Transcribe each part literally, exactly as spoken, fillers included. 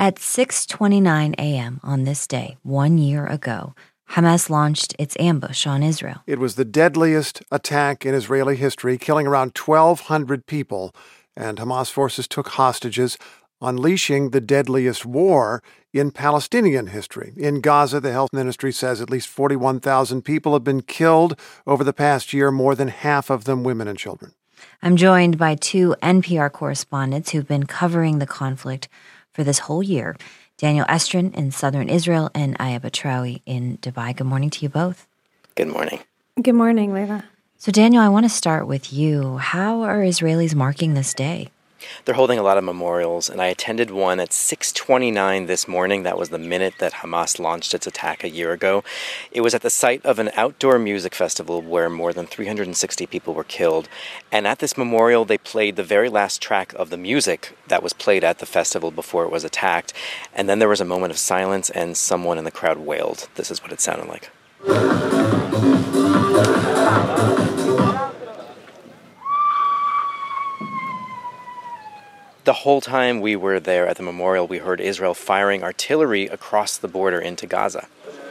At six twenty-nine a.m. on this day, one year ago, Hamas launched its ambush on Israel. It was the deadliest attack in Israeli history, killing around twelve hundred people, and Hamas forces took hostages, unleashing the deadliest war in Palestinian history. In Gaza, the health ministry says at least forty-one thousand people have been killed over the past year, more than half of them women and children. I'm joined by two N P R correspondents who've been covering the conflict for this whole year. Daniel Estrin in southern Israel and Aya Batrawi in Dubai. Good morning to you both. Good morning. Good morning, Leila. So Daniel, I want to start with you. How are Israelis marking this day? They're holding a lot of memorials, and I attended one at six twenty-nine this morning. That was the minute that Hamas launched its attack a year ago. It was at the site of an outdoor music festival where more than three hundred sixty people were killed. And at this memorial, they played the very last track of the music that was played at the festival before it was attacked. And then there was a moment of silence, and someone in the crowd wailed. This is what it sounded like. The whole time we were there at the memorial, we heard Israel firing artillery across the border into Gaza.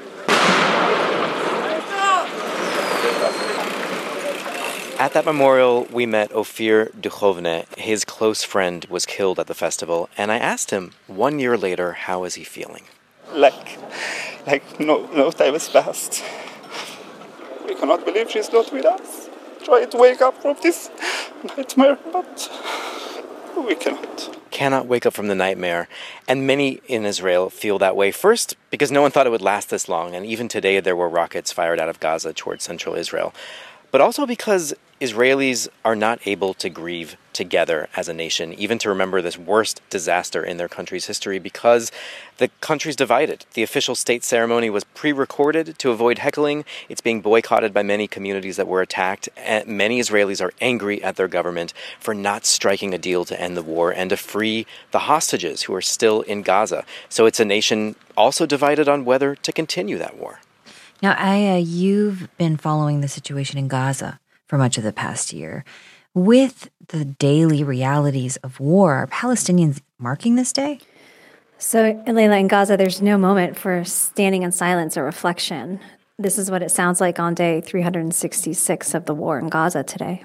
At that memorial, we met Ofir Duchovne. His close friend was killed at the festival, and I asked him, one year later, how is he feeling? Like, like no, no time has passed. We cannot believe she's not with us. Try to wake up from this nightmare, but we cannot. Cannot wake up from the nightmare. And many in Israel feel that way. First, because no one thought it would last this long. And even today, there were rockets fired out of Gaza towards central Israel. But also because Israelis are not able to grieve together as a nation, even to remember this worst disaster in their country's history, because the country's divided. The official state ceremony was pre-recorded to avoid heckling. It's being boycotted by many communities that were attacked. And many Israelis are angry at their government for not striking a deal to end the war and to free the hostages who are still in Gaza. So it's a nation also divided on whether to continue that war. Now, Aya, you've been following the situation in Gaza for much of the past year. With the daily realities of war, are Palestinians marking this day? So, Leila, in Gaza, there's no moment for standing in silence or reflection. This is what it sounds like on day three hundred sixty-six of the war in Gaza today.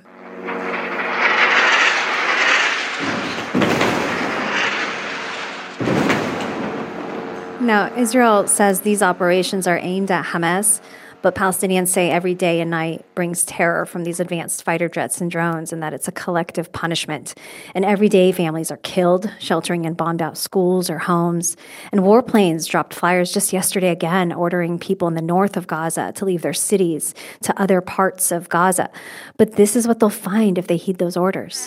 Now, Israel says these operations are aimed at Hamas, but Palestinians say every day and night brings terror from these advanced fighter jets and drones, and that it's a collective punishment. And every day families are killed, sheltering in bombed-out schools or homes. And warplanes dropped flyers just yesterday again, ordering people in the north of Gaza to leave their cities to other parts of Gaza. But this is what they'll find if they heed those orders.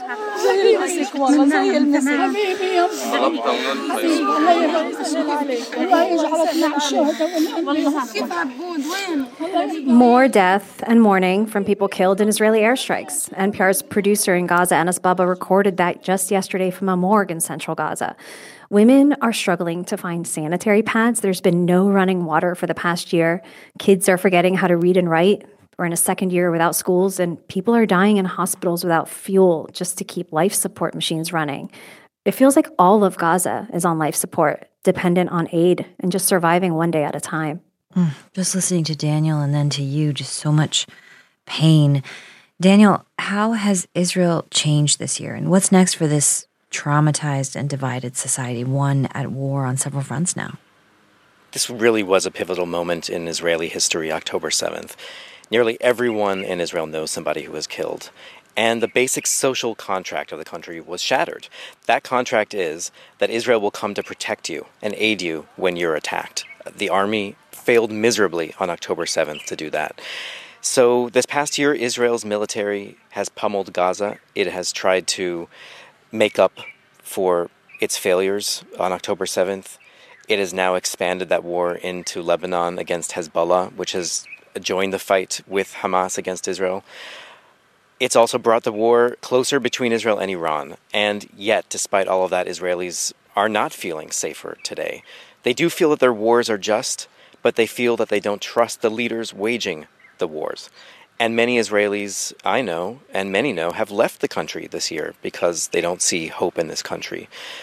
More death and mourning from people killed in Israeli airstrikes. N P R's producer in Gaza, Anas Baba, recorded that just yesterday from a morgue in central Gaza. Women are struggling to find sanitary pads. There's been no running water for the past year. Kids are forgetting how to read and write. We're in a second year without schools, and people are dying in hospitals without fuel just to keep life support machines running. It feels like all of Gaza is on life support, dependent on aid and just surviving one day at a time. Mm, just listening to Daniel and then to you, just so much pain. Daniel, how has Israel changed this year? And what's next for this traumatized and divided society, one at war on several fronts now? This really was a pivotal moment in Israeli history, October seventh. Nearly everyone in Israel knows somebody who was killed. And the basic social contract of the country was shattered. That contract is that Israel will come to protect you and aid you when you're attacked. The army failed miserably on October seventh to do that. So this past year, Israel's military has pummeled Gaza. It has tried to make up for its failures on October seventh. It has now expanded that war into Lebanon against Hezbollah, which has joined the fight with Hamas against Israel. It's also brought the war closer between Israel and Iran. And yet, despite all of that, Israelis are not feeling safer today. They do feel that their wars are just, but they feel that they don't trust the leaders waging the wars. And many Israelis I know, and many know, have left the country this year because they don't see hope in this country.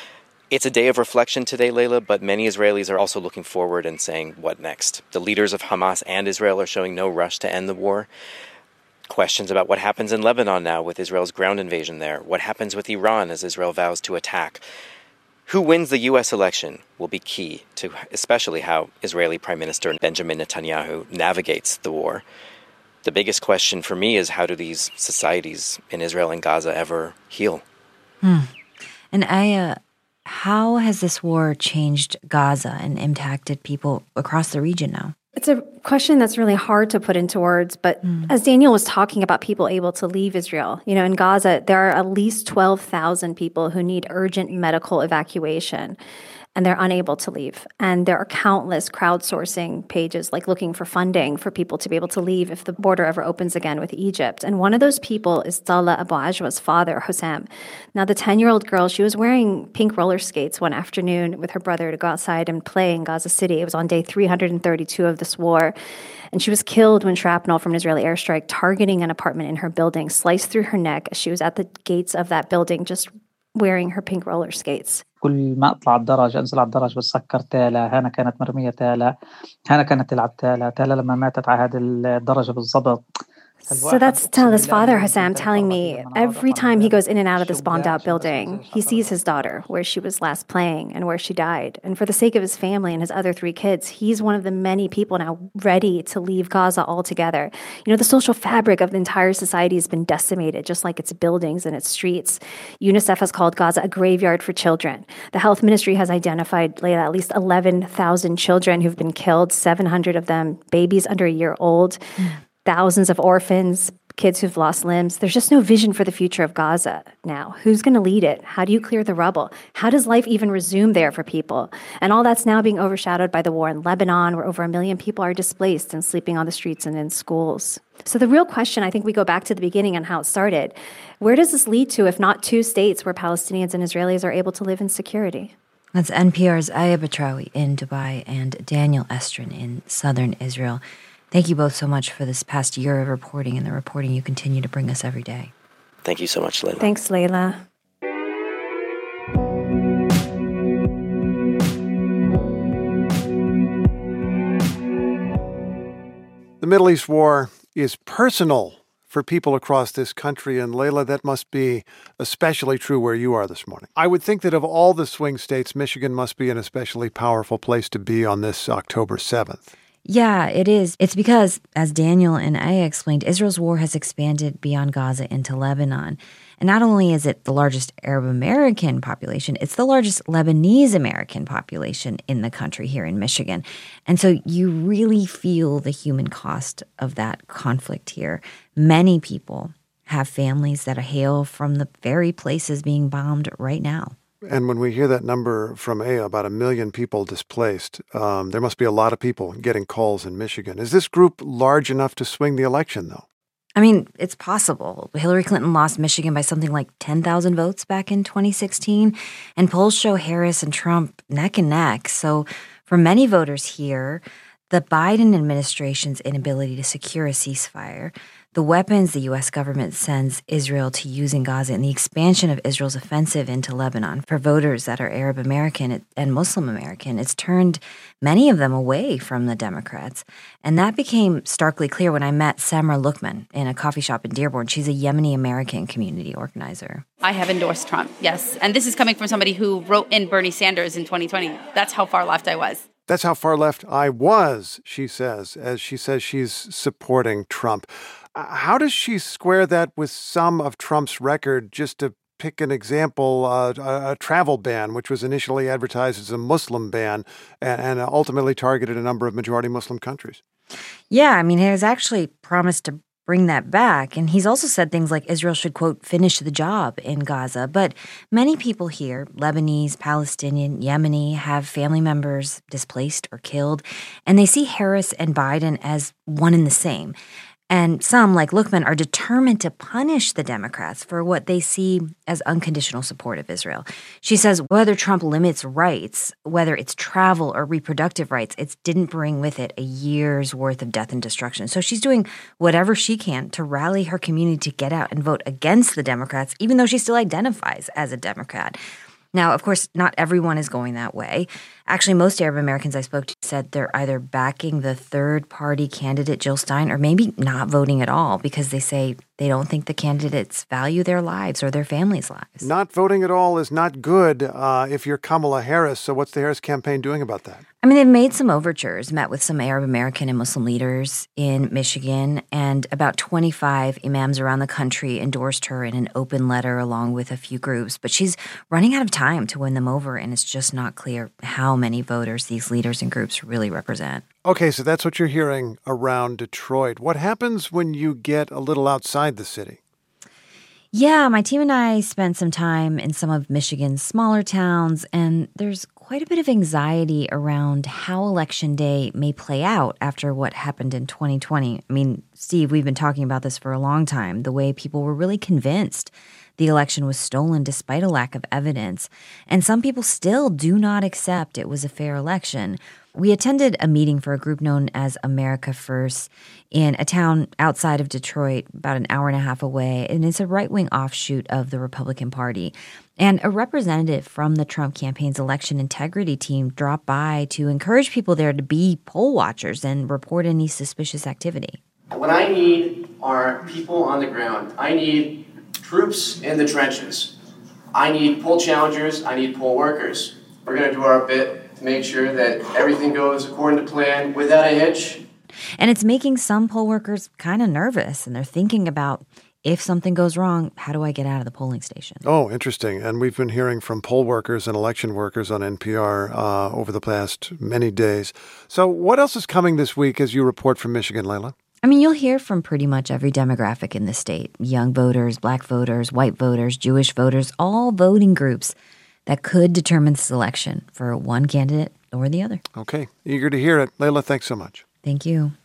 It's a day of reflection today, Layla, but many Israelis are also looking forward and saying, what next? The leaders of Hamas and Israel are showing no rush to end the war. Questions about what happens in Lebanon now with Israel's ground invasion there. What happens with Iran as Israel vows to attack? Who wins the U S election will be key to especially how Israeli Prime Minister Benjamin Netanyahu navigates the war. The biggest question for me is, how do these societies in Israel and Gaza ever heal? Hmm. And Aya, how has this war changed Gaza and impacted people across the region now? It's a question that's really hard to put into words, but mm. as Daniel was talking about people able to leave Israel, you know, in Gaza, there are at least twelve thousand people who need urgent medical evacuation, and they're unable to leave. And there are countless crowdsourcing pages, like looking for funding for people to be able to leave if the border ever opens again with Egypt. And one of those people is Salah Abu Ajwa's father, Hussam. Now, the ten-year-old girl, she was wearing pink roller skates one afternoon with her brother to go outside and play in Gaza City. It was on day three hundred thirty-two of this war. And she was killed when shrapnel from an Israeli airstrike targeting an apartment in her building sliced through her neck as she was at the gates of that building just wearing her pink roller skates. كل ما أطلع الدرج أنزل على الدرج بتسكر تالا، هنا كانت مرمية تالا، هنا كانت تلعب تالا، تالا لما ماتت على هذه الدرجة بالضبط. So that's Tala's father, Hussam, telling me every time he goes in and out of this bombed-out building, he sees his daughter, where she was last playing and where she died. And for the sake of his family and his other three kids, he's one of the many people now ready to leave Gaza altogether. You know, the social fabric of the entire society has been decimated, just like its buildings and its streets. UNICEF has called Gaza a graveyard for children. The health ministry has identified Layla, at least eleven thousand children who've been killed, seven hundred of them babies under a year old. Mm. Thousands of orphans, kids who've lost limbs. There's just no vision for the future of Gaza now. Who's going to lead it? How do you clear the rubble? How does life even resume there for people? And all that's now being overshadowed by the war in Lebanon, where over a million people are displaced and sleeping on the streets and in schools. So the real question, I think we go back to the beginning and how it started. Where does this lead to if not two states where Palestinians and Israelis are able to live in security? That's N P R's Aya Batrawi in Dubai and Daniel Estrin in southern Israel. Thank you both so much for this past year of reporting and the reporting you continue to bring us every day. Thank you so much, Layla. Thanks, Layla. The Middle East war is personal for people across this country, and Layla, that must be especially true where you are this morning. I would think that of all the swing states, Michigan must be an especially powerful place to be on this October seventh. Yeah, it is. It's because, as Daniel and Aya explained, Israel's war has expanded beyond Gaza into Lebanon. And not only is it the largest Arab American population, it's the largest Lebanese American population in the country here in Michigan. And so you really feel the human cost of that conflict here. Many people have families that hail from the very places being bombed right now. And when we hear that number from Aya, about a million people displaced, um, there must be a lot of people getting calls in Michigan. Is this group large enough to swing the election, though? I mean, it's possible. Hillary Clinton lost Michigan by something like ten thousand votes back in twenty sixteen, and polls show Harris and Trump neck and neck. So for many voters here, the Biden administration's inability to secure a ceasefire, the weapons the U S government sends Israel to use in Gaza, and the expansion of Israel's offensive into Lebanon for voters that are Arab American and Muslim American, it's turned many of them away from the Democrats. And that became starkly clear when I met Samra Lukman in a coffee shop in Dearborn. She's a Yemeni American community organizer. I have endorsed Trump, yes. And this is coming from somebody who wrote in Bernie Sanders in twenty twenty. That's how far left I was. That's how far left I was, she says, as she says she's supporting Trump. How does she square that with some of Trump's record? Just to pick an example, uh, a, a travel ban, which was initially advertised as a Muslim ban and, and ultimately targeted a number of majority Muslim countries. Yeah, I mean, he has actually promised to bring that back. And he's also said things like Israel should, quote, finish the job in Gaza. But many people here, Lebanese, Palestinian, Yemeni, have family members displaced or killed, and they see Harris and Biden as one and the same. And some, like Lukman, are determined to punish the Democrats for what they see as unconditional support of Israel. She says whether Trump limits rights, whether it's travel or reproductive rights, it didn't bring with it a year's worth of death and destruction. So she's doing whatever she can to rally her community to get out and vote against the Democrats, even though she still identifies as a Democrat. Now, of course, not everyone is going that way. Actually, most Arab Americans I spoke to said they're either backing the third-party candidate, Jill Stein, or maybe not voting at all because they say they don't think the candidates value their lives or their families' lives. Not voting at all is not good uh, if you're Kamala Harris. So what's the Harris campaign doing about that? I mean, they've made some overtures, met with some Arab American and Muslim leaders in Michigan, and about twenty-five imams around the country endorsed her in an open letter along with a few groups. But she's running out of time to win them over, and it's just not clear how many voters these leaders and groups really represent. Okay, so that's what you're hearing around Detroit. What happens when you get a little outside the city? Yeah, my team and I spent some time in some of Michigan's smaller towns, and there's quite a bit of anxiety around how Election Day may play out after what happened in twenty twenty. I mean, Steve, we've been talking about this for a long time, the way people were really convinced the election was stolen despite a lack of evidence. And some people still do not accept it was a fair election. We attended a meeting for a group known as America First in a town outside of Detroit, about an hour and a half away, and it's a right-wing offshoot of the Republican Party. And a representative from the Trump campaign's election integrity team dropped by to encourage people there to be poll watchers and report any suspicious activity. What I need are people on the ground. I need troops in the trenches. I need poll challengers. I need poll workers. We're going to do our bit to make sure that everything goes according to plan without a hitch. And it's making some poll workers kind of nervous, and they're thinking about, if something goes wrong, how do I get out of the polling station? Oh, interesting. And we've been hearing from poll workers and election workers on N P R uh, over the past many days. So what else is coming this week as you report from Michigan, Layla? I mean, you'll hear from pretty much every demographic in the state. Young voters, black voters, white voters, Jewish voters, all voting groups that could determine this election for one candidate or the other. Okay. Eager to hear it. Layla, thanks so much. Thank you.